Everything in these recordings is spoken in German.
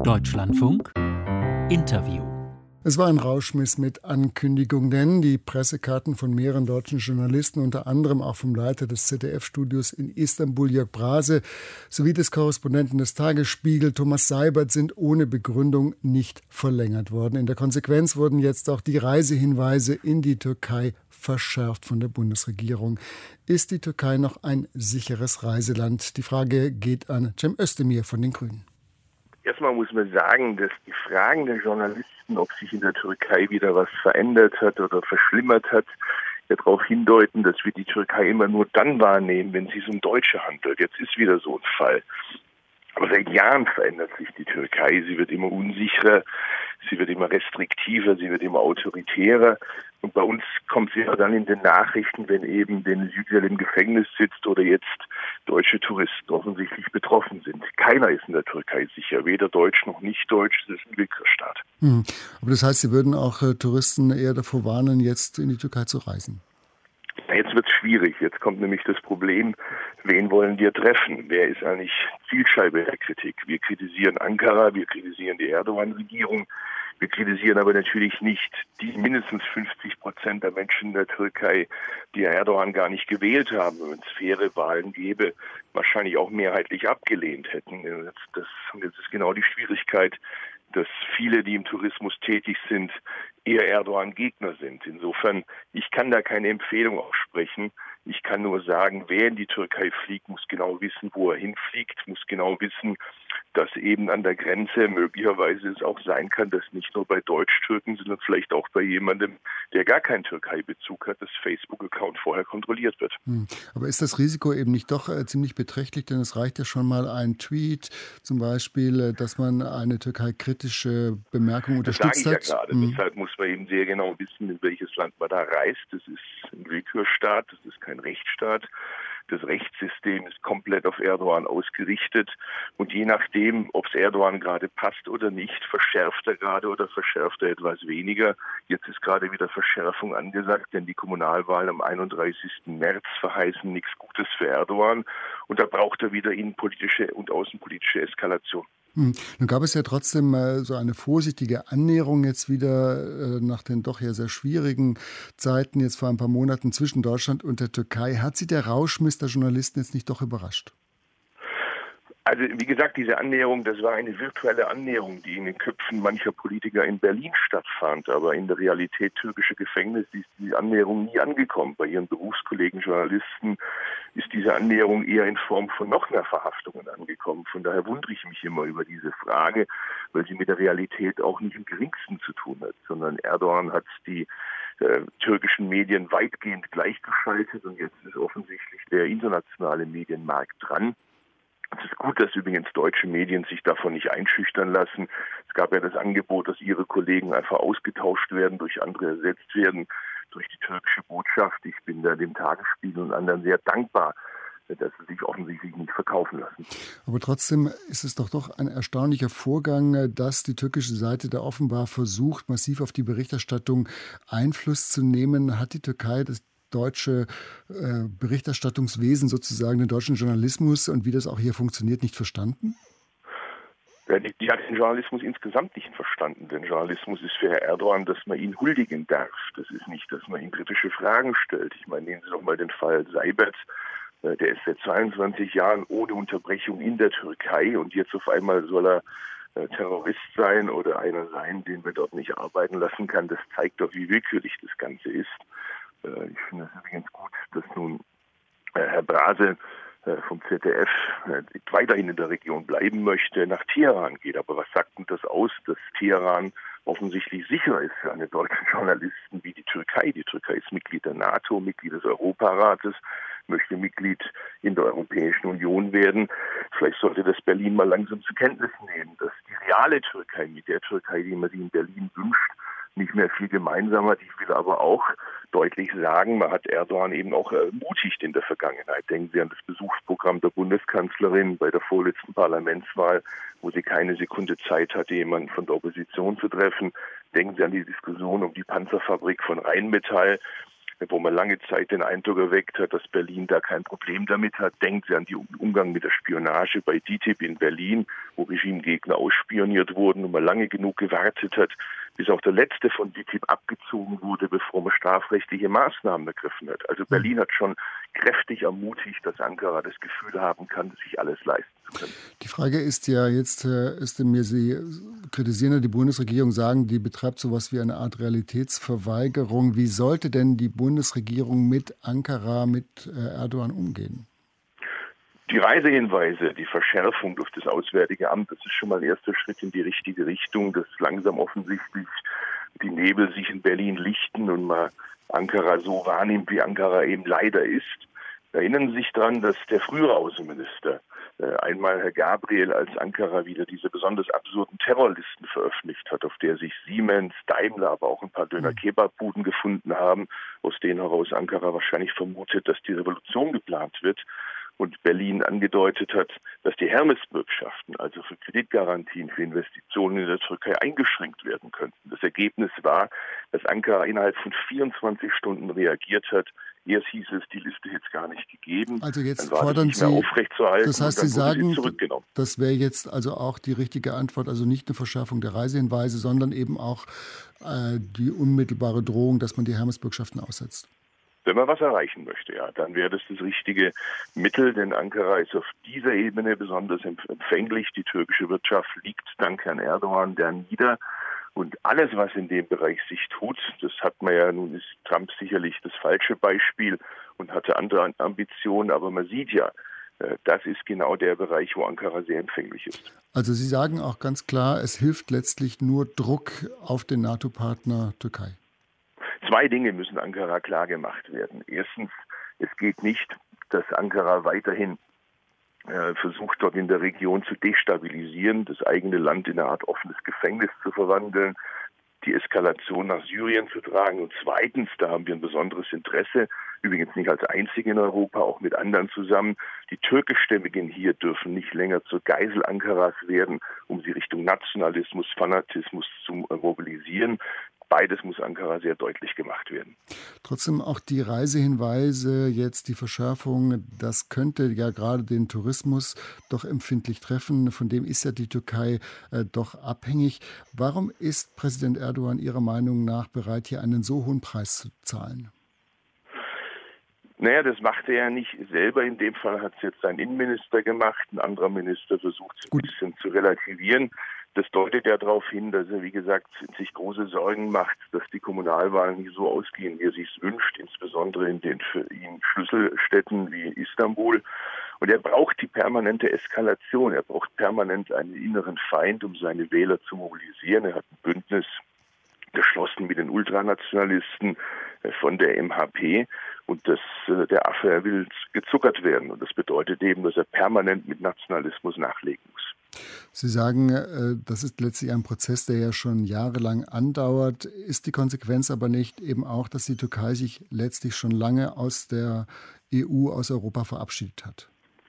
Deutschlandfunk Interview. Es war ein Rauschmiss mit Ankündigung, denn die Pressekarten von mehreren deutschen Journalisten, unter anderem auch vom Leiter des ZDF-Studios in Istanbul, Jörg Brase, sowie des Korrespondenten des Tagesspiegel, Thomas Seibert, sind ohne Begründung nicht verlängert worden. In der Konsequenz wurden jetzt auch die Reisehinweise in die Türkei verschärft von der Bundesregierung. Ist die Türkei noch ein sicheres Reiseland? Die Frage geht an Cem Özdemir von den Grünen. Erstmal muss man sagen, dass die Fragen der Journalisten, ob sich in der Türkei wieder was verändert hat oder verschlimmert hat, ja darauf hindeuten, dass wir die Türkei immer nur dann wahrnehmen, wenn es um Deutsche handelt. Jetzt ist wieder so ein Fall. Aber seit Jahren verändert sich die Türkei. Sie wird immer unsicherer, sie wird immer restriktiver, sie wird immer autoritärer. Und bei uns kommt sie ja dann in den Nachrichten, wenn eben Deniz Yücel im Gefängnis sitzt oder jetzt deutsche Touristen offensichtlich betroffen sind. Keiner ist in der Türkei sicher, weder Deutsch noch Nicht-Deutsch. Es ist ein Willkürstaat. Aber das heißt, Sie würden auch Touristen eher davor warnen, jetzt in die Türkei zu reisen? Jetzt wird es schwierig. Jetzt kommt nämlich das Problem, wen wollen wir treffen? Wer ist eigentlich Zielscheibe der Kritik? Wir kritisieren Ankara, wir kritisieren die Erdogan-Regierung. Wir kritisieren aber natürlich nicht die mindestens 50% der Menschen in der Türkei, die Erdogan gar nicht gewählt haben, wenn es faire Wahlen gäbe, wahrscheinlich auch mehrheitlich abgelehnt hätten. Jetzt ist genau die Schwierigkeit, dass viele, die im Tourismus tätig sind, eher Erdogan-Gegner sind. Insofern, ich kann da keine Empfehlung aussprechen. Ich kann nur sagen, wer in die Türkei fliegt, muss genau wissen, wo er hinfliegt, muss genau wissen, dass eben an der Grenze möglicherweise es auch sein kann, dass nicht nur bei Deutsch-Türken, sondern vielleicht auch bei jemandem, der gar keinen Türkei-Bezug hat, das Facebook-Account vorher kontrolliert wird. Aber ist das Risiko eben nicht doch ziemlich beträchtlich? Denn es reicht ja schon mal ein Tweet, zum Beispiel, dass man eine türkei-kritische Bemerkung unterstützt hat. Das sage ich ja gerade. Deshalb muss man eben sehr genau wissen, in welches Land man da reist. Das ist ein Willkürstaat, das ist kein Rechtsstaat. Das Rechtssystem ist komplett auf Erdogan ausgerichtet. Und je nachdem, ob es Erdogan gerade passt oder nicht, verschärft er gerade oder verschärft er etwas weniger. Jetzt ist gerade wieder Verschärfung angesagt, denn die Kommunalwahlen am 31. März verheißen nichts Gutes für Erdogan. Und da braucht er wieder innenpolitische und außenpolitische Eskalation. Nun gab es ja trotzdem so eine vorsichtige Annäherung jetzt wieder nach den doch ja sehr schwierigen Zeiten jetzt vor ein paar Monaten zwischen Deutschland und der Türkei. Hat Sie der Rauschmiss der Journalisten jetzt nicht doch überrascht? Also wie gesagt, diese Annäherung, das war eine virtuelle Annäherung, die in den Köpfen mancher Politiker in Berlin stattfand. Aber in der Realität türkische Gefängnisse ist die Annäherung nie angekommen. Bei ihren Berufskollegen Journalisten ist diese Annäherung eher in Form von noch mehr Verhaftungen angekommen. Von daher wundere ich mich immer über diese Frage, weil sie mit der Realität auch nicht im Geringsten zu tun hat, sondern Erdogan hat die türkischen Medien weitgehend gleichgeschaltet und jetzt ist offensichtlich der internationale Medienmarkt dran. Es ist gut, dass übrigens deutsche Medien sich davon nicht einschüchtern lassen. Es gab ja das Angebot, dass ihre Kollegen einfach ausgetauscht werden, durch andere ersetzt werden, durch die türkische Botschaft. Ich bin da dem Tagesspiegel und anderen sehr dankbar, dass sie sich offensichtlich nicht verkaufen lassen. Aber trotzdem ist es doch ein erstaunlicher Vorgang, dass die türkische Seite da offenbar versucht, massiv auf die Berichterstattung Einfluss zu nehmen. Hat die Türkei das deutsche Berichterstattungswesen sozusagen, den deutschen Journalismus und wie das auch hier funktioniert, nicht verstanden? Ja, die hat den Journalismus insgesamt nicht verstanden. Denn Journalismus ist für Herrn Erdogan, dass man ihn huldigen darf. Das ist nicht, dass man ihm kritische Fragen stellt. Ich meine, nehmen Sie doch mal den Fall Seibert. Der ist seit 22 Jahren ohne Unterbrechung in der Türkei und jetzt auf einmal soll er Terrorist sein oder einer sein, den man dort nicht arbeiten lassen kann. Das zeigt doch, wie willkürlich das Ganze ist. Ich finde es übrigens gut, dass nun Herr Brase vom ZDF weiterhin in der Region bleiben möchte, nach Teheran geht. Aber was sagt denn das aus, dass Teheran offensichtlich sicher ist für einen deutschen Journalisten wie die Türkei? Die Türkei ist Mitglied der NATO, Mitglied des Europarates, möchte Mitglied in der Europäischen Union werden. Vielleicht sollte das Berlin mal langsam zur Kenntnis nehmen, dass die reale Türkei mit der Türkei, die man sich in Berlin wünscht, nicht mehr viel gemeinsam hat. Ich will aber auch deutlich sagen, man hat Erdogan eben auch ermutigt in der Vergangenheit. Denken Sie an das Besuchsprogramm der Bundeskanzlerin bei der vorletzten Parlamentswahl, wo sie keine Sekunde Zeit hatte, jemanden von der Opposition zu treffen. Denken Sie an die Diskussion um die Panzerfabrik von Rheinmetall. wo man lange Zeit den Eindruck erweckt hat, dass Berlin da kein Problem damit hat. Denkt Sie an den Umgang mit der Spionage bei DITIB in Berlin, wo Regimegegner ausspioniert wurden und man lange genug gewartet hat, bis auch der letzte von DITIB abgezogen wurde, bevor man strafrechtliche Maßnahmen ergriffen hat. Also Berlin hat schon kräftig ermutigt, dass Ankara das Gefühl haben kann, sich alles leisten zu können. Die Frage ist ja jetzt, Sie kritisieren ja die Bundesregierung, sagen, die betreibt sowas wie eine Art Realitätsverweigerung. Wie sollte denn die Bundesregierung mit Ankara, mit Erdogan umgehen? Die Reisehinweise, die Verschärfung durch das Auswärtige Amt, das ist schon mal ein erster Schritt in die richtige Richtung, dass langsam offensichtlich die Nebel sich in Berlin lichten und man Ankara so wahrnimmt, wie Ankara eben leider ist. Erinnern Sie sich daran, dass der frühere Außenminister einmal Herr Gabriel, als Ankara wieder diese besonders absurden Terrorlisten veröffentlicht hat, auf der sich Siemens, Daimler, aber auch ein paar Döner-Kebab-Buden gefunden haben, aus denen heraus Ankara wahrscheinlich vermutet, dass die Revolution geplant wird. Und Berlin angedeutet hat, dass die Hermes-Bürgschaften, also für Kreditgarantien für Investitionen in der Türkei, eingeschränkt werden könnten. Das Ergebnis war, dass Ankara innerhalb von 24 Stunden reagiert hat. Erst hieß es, die Liste hätte es gar nicht gegeben. Also jetzt dann war fordern nicht mehr Sie, aufrechtzuerhalten, das heißt, und dann Sie sagen, wurde sie zurückgenommen. Das wäre jetzt also auch die richtige Antwort, also nicht eine Verschärfung der Reisehinweise, sondern eben auch die unmittelbare Drohung, dass man die Hermes-Bürgschaften aussetzt. Wenn man was erreichen möchte, ja, dann wäre das richtige Mittel, denn Ankara ist auf dieser Ebene besonders empfänglich. Die türkische Wirtschaft liegt dank Herrn Erdogan da nieder. Und alles, was in dem Bereich sich tut, das hat man ja, nun ist Trump sicherlich das falsche Beispiel und hatte andere Ambitionen, aber man sieht ja, das ist genau der Bereich, wo Ankara sehr empfänglich ist. Also Sie sagen auch ganz klar, es hilft letztlich nur Druck auf den NATO-Partner Türkei. Zwei Dinge müssen Ankara klar gemacht werden. Erstens, es geht nicht, dass Ankara weiterhin versucht, dort in der Region zu destabilisieren, das eigene Land in eine Art offenes Gefängnis zu verwandeln, die Eskalation nach Syrien zu tragen. Und zweitens, da haben wir ein besonderes Interesse, übrigens nicht als einzige in Europa, auch mit anderen zusammen. Die türkischstämmigen hier dürfen nicht länger zur Geisel Ankaras werden, um sie Richtung Nationalismus, Fanatismus zu mobilisieren. Beides muss Ankara sehr deutlich gemacht werden. Trotzdem auch die Reisehinweise, jetzt die Verschärfung, das könnte ja gerade den Tourismus doch empfindlich treffen. Von dem ist ja die Türkei doch abhängig. Warum ist Präsident Erdogan Ihrer Meinung nach bereit, hier einen so hohen Preis zu zahlen? Naja, das macht er ja nicht selber. In dem Fall hat es jetzt sein Innenminister gemacht. Ein anderer Minister versucht es ein bisschen zu relativieren. Das deutet ja darauf hin, dass er, wie gesagt, sich große Sorgen macht, dass die Kommunalwahlen nicht so ausgehen, wie er sich es wünscht, insbesondere in den für ihn Schlüsselstädten wie Istanbul. Und er braucht die permanente Eskalation. Er braucht permanent einen inneren Feind, um seine Wähler zu mobilisieren. Er hat ein Bündnis geschlossen mit den Ultranationalisten von der MHP. Und der Affe will gezuckert werden. Und das bedeutet eben, dass er permanent mit Nationalismus nachlegen muss. Sie sagen, das ist letztlich ein Prozess, der ja schon jahrelang andauert. Ist die Konsequenz aber nicht eben auch, dass die Türkei sich letztlich schon lange aus der EU, aus Europa verabschiedet hat?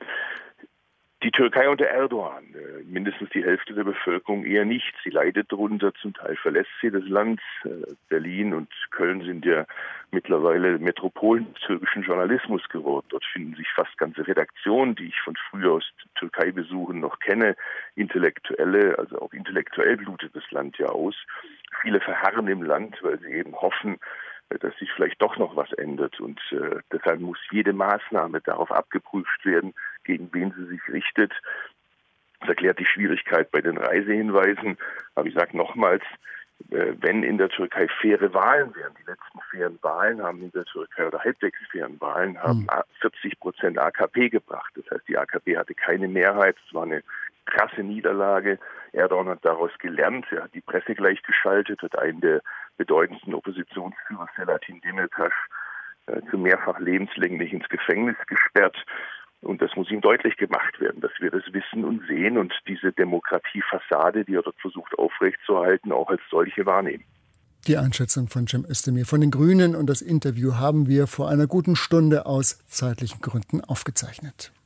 Die Türkei unter Erdogan, mindestens die Hälfte der Bevölkerung eher nicht. Sie leidet darunter, zum Teil verlässt sie das Land. Berlin und Köln sind ja mittlerweile Metropolen des türkischen Journalismus geworden. Dort finden sich fast ganze Redaktionen, die ich von früher aus Türkei-Besuchen noch kenne. Intellektuelle, also auch intellektuell blutet das Land ja aus. Viele verharren im Land, weil sie eben hoffen, dass sich vielleicht doch noch was ändert. Und deshalb muss jede Maßnahme darauf abgeprüft werden, gegen wen sie sich richtet. Das erklärt die Schwierigkeit bei den Reisehinweisen. Aber ich sage nochmals, wenn in der Türkei faire Wahlen wären, die letzten fairen Wahlen haben in der Türkei oder halbwegs fairen Wahlen haben 40% AKP gebracht. Das heißt, die AKP hatte keine Mehrheit. Es war eine krasse Niederlage. Erdogan hat daraus gelernt. Er hat die Presse gleichgeschaltet, hat einen der bedeutendsten Oppositionsführer, Selahattin Demirtas, zu mehrfach lebenslänglich ins Gefängnis gesperrt. Und das muss ihm deutlich gemacht werden, dass wir das wissen und sehen und diese Demokratiefassade, die er dort versucht aufrechtzuerhalten, auch als solche wahrnehmen. Die Einschätzung von Cem Özdemir von den Grünen und das Interview haben wir vor einer guten Stunde aus zeitlichen Gründen aufgezeichnet.